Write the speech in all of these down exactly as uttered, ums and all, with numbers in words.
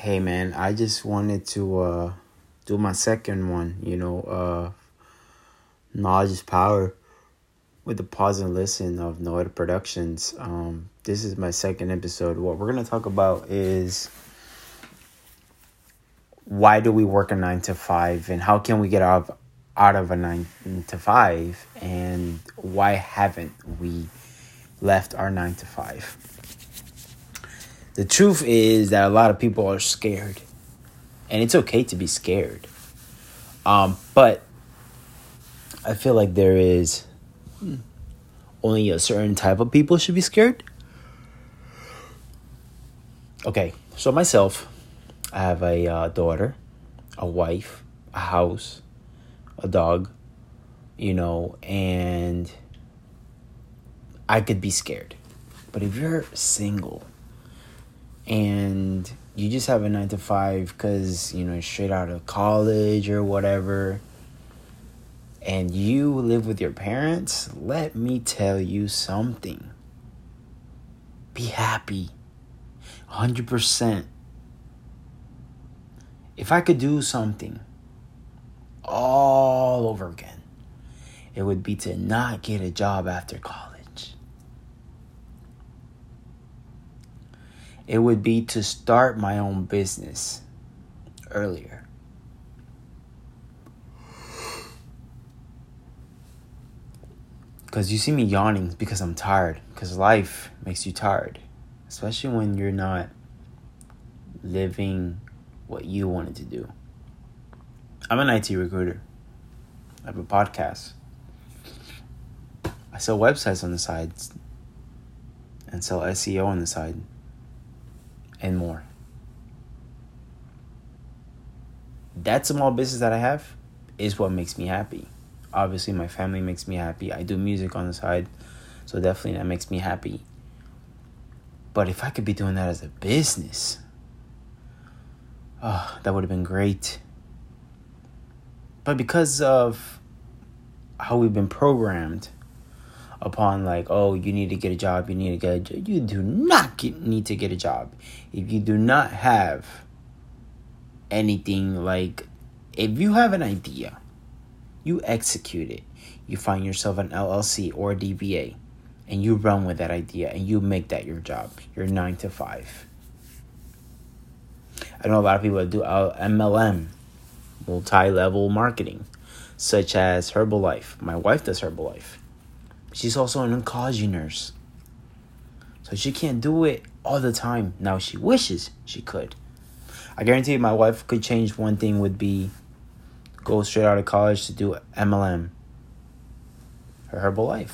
Hey man, I just wanted to uh do my second one, you know, uh Knowledge is Power with the Pause and Listen of Noida Productions. Um this is my second episode. What we're gonna talk about is why do we work a nine to five and how can we get out of out of a nine to five, and why haven't we left our nine to five? The truth is that a lot of people are scared. And it's okay to be scared. Um, but I feel like there is only a certain type of people should be scared. Okay, so myself, I have a uh, daughter, a wife, a house, a dog, you know, and I could be scared. But if you're single and you just have a nine to five because, you know, straight out of college or whatever, and you live with your parents, let me tell you something. Be happy. one hundred percent. If I could do something all over again, it would be to not get a job after college. It would be to start my own business earlier. Because you see me yawning because I'm tired. Because life makes you tired. Especially when you're not living what you wanted to do. I'm an I T recruiter. I have a podcast. I sell websites on the side. And sell S E O on the side. And more. That small business that I have is what makes me happy. Obviously, my family makes me happy. I do music on the side, so definitely that makes me happy. But if I could be doing that as a business, oh, that would have been great. But because of how we've been programmed upon, like, oh, you need to get a job, you need to get a job. You do not get, need to get a job. If you do not have anything, like, if you have an idea, you execute it. You find yourself an L L C or a D B A, and you run with that idea, and you make that your job, your nine to five. I know a lot of people that do M L M, multi-level marketing, such as Herbalife. My wife does Herbalife. She's also an oncology nurse. So she can't do it all the time. Now she wishes she could. I guarantee you my wife could change one thing would be go straight out of college to do M L M. Her Herbalife.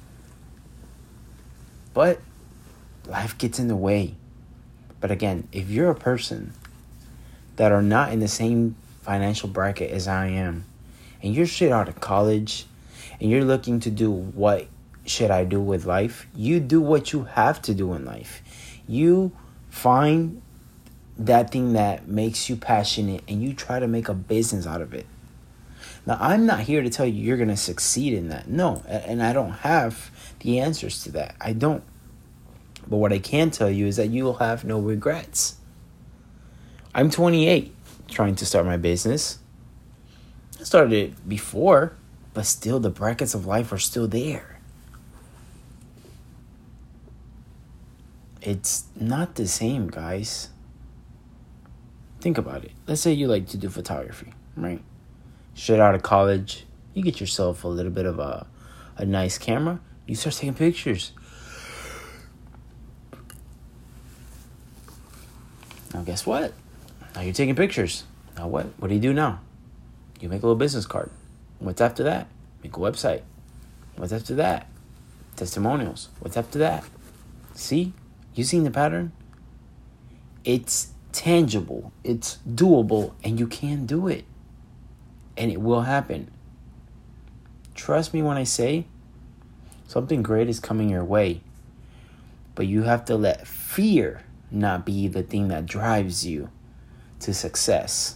But life gets in the way. But again, if you're a person that are not in the same financial bracket as I am, and you're straight out of college, and you're looking to do what should I do with life, you do what you have to do in life. You find that thing that makes you passionate and you try to make a business out of it. Now, I'm not here to tell you you're going to succeed in that. No, and I don't have the answers to that. I don't. But what I can tell you is that you will have no regrets. I'm twenty-eight, trying to start my business. I started it before, but still the brackets of life are still there. It's not the same, guys. Think about it. Let's say you like to do photography, right? Straight out of college, you get yourself a little bit of a, a nice camera. You start taking pictures. Now guess what? Now you're taking pictures. Now what? What do you do now? You make a little business card. What's after that? Make a website. What's after that? Testimonials. What's after that? See? You seen the pattern? It's tangible. It's doable. And you can do it. And it will happen. Trust me when I say something great is coming your way. But you have to let fear not be the thing that drives you to success.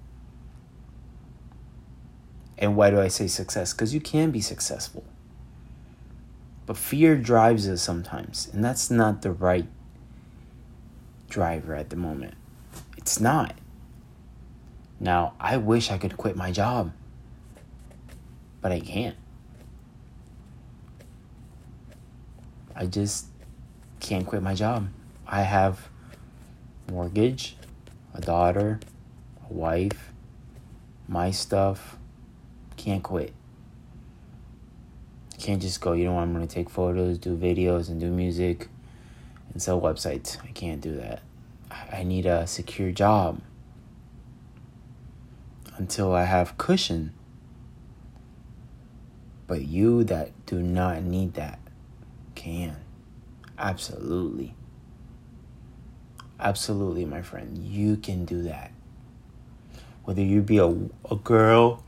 And why do I say success? Because you can be successful. But fear drives us sometimes. And that's not the right driver at the moment. It's not. Now, I wish I could quit my job, but I can't. I just can't quit my job. I have mortgage, a daughter, a wife, my stuff. Can't quit. I can't just go, you know what, I'm going to take photos, do videos, and do music, and sell websites. I can't do that. I need a secure job until I have cushion. But you that do not need that can. Absolutely. Absolutely, my friend. You can do that. Whether you be a, a girl,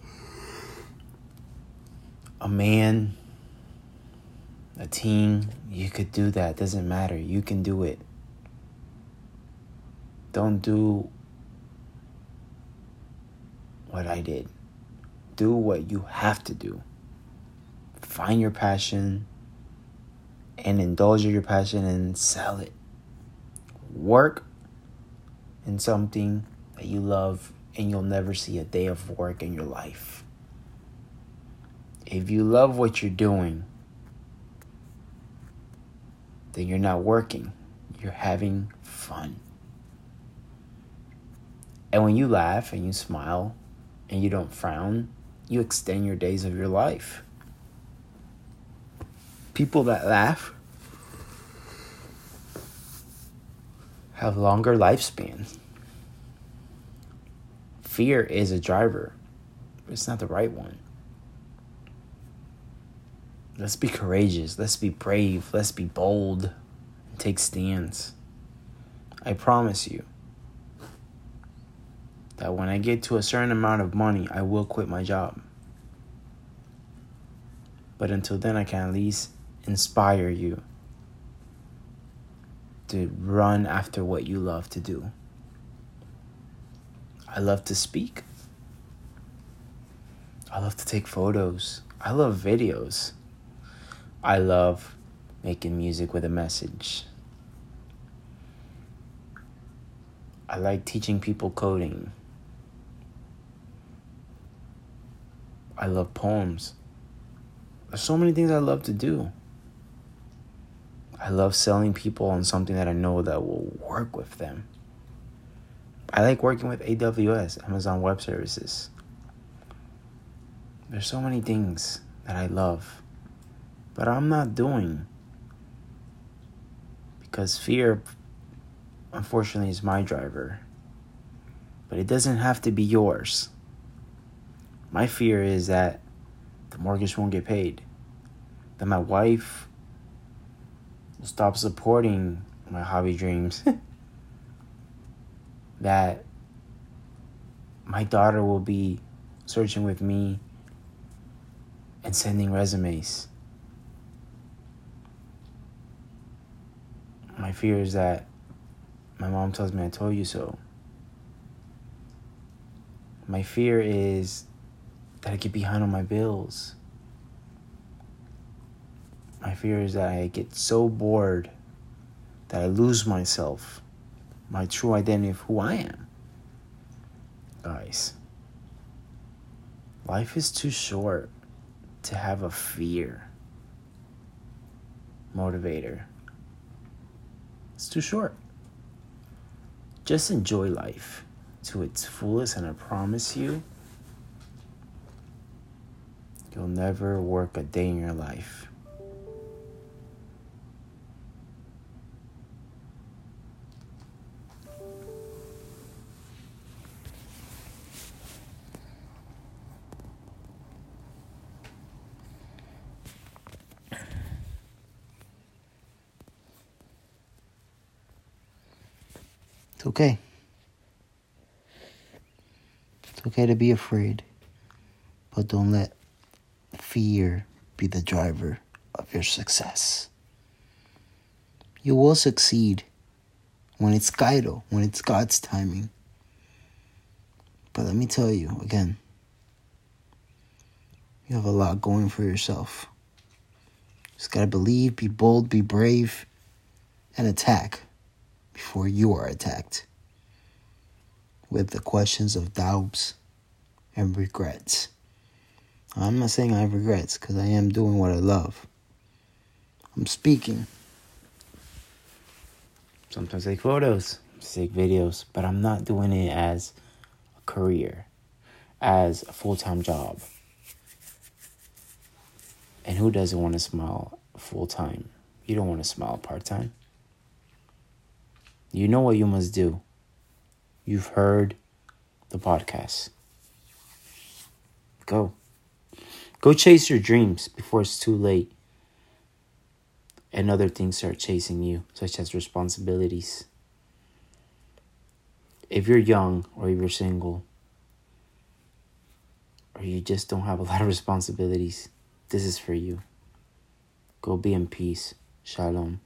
a man, a teen, you could do that. Doesn't matter. You can do it. Don't do what I did. Do what you have to do. Find your passion and indulge in your passion and sell it. Work in something that you love and you'll never see a day of work in your life. If you love what you're doing, then you're not working. You're having fun. And when you laugh and you smile and you don't frown, you extend your days of your life. People that laugh have longer lifespans. Fear is a driver, but it's not the right one. Let's be courageous. Let's be brave. Let's be bold and take stands. I promise you that when I get to a certain amount of money, I will quit my job. But until then, I can at least inspire you to run after what you love to do. I love to speak. I love to take photos. I love videos. I love making music with a message. I like teaching people coding. I love poems. There's so many things I love to do. I love selling people on something that I know that will work with them. I like working with A W S, Amazon Web Services. There's so many things that I love, but I'm not doing because fear, unfortunately, is my driver. But it doesn't have to be yours. My fear is that the mortgage won't get paid, that my wife will stop supporting my hobby dreams, that my daughter will be searching with me and sending resumes. My fear is that my mom tells me I told you so. My fear is that I get behind on my bills. My fear is that I get so bored that I lose myself, my true identity of who I am. Guys, life is too short to have a fear motivator. It's too short. Just enjoy life to its fullest, and I promise you, you'll never work a day in your life. It's okay. It's okay to be afraid, but don't let fear be the driver of your success. You will succeed when it's Kaido, when it's God's timing. But let me tell you again, you have a lot going for yourself. Just gotta believe, be bold, be brave, and attack before you are attacked. with the questions of doubts and regrets. I'm not saying I have regrets because I am doing what I love. I'm speaking. Sometimes I take photos, take videos, but I'm not doing it as a career, as a full-time job. And who doesn't want to smile full-time? You don't want to smile part-time. You know what you must do. You've heard the podcast. Go. Go chase your dreams before it's too late. And other things start chasing you, such as responsibilities. If you're young or if you're single, or you just don't have a lot of responsibilities, this is for you. Go be in peace. Shalom.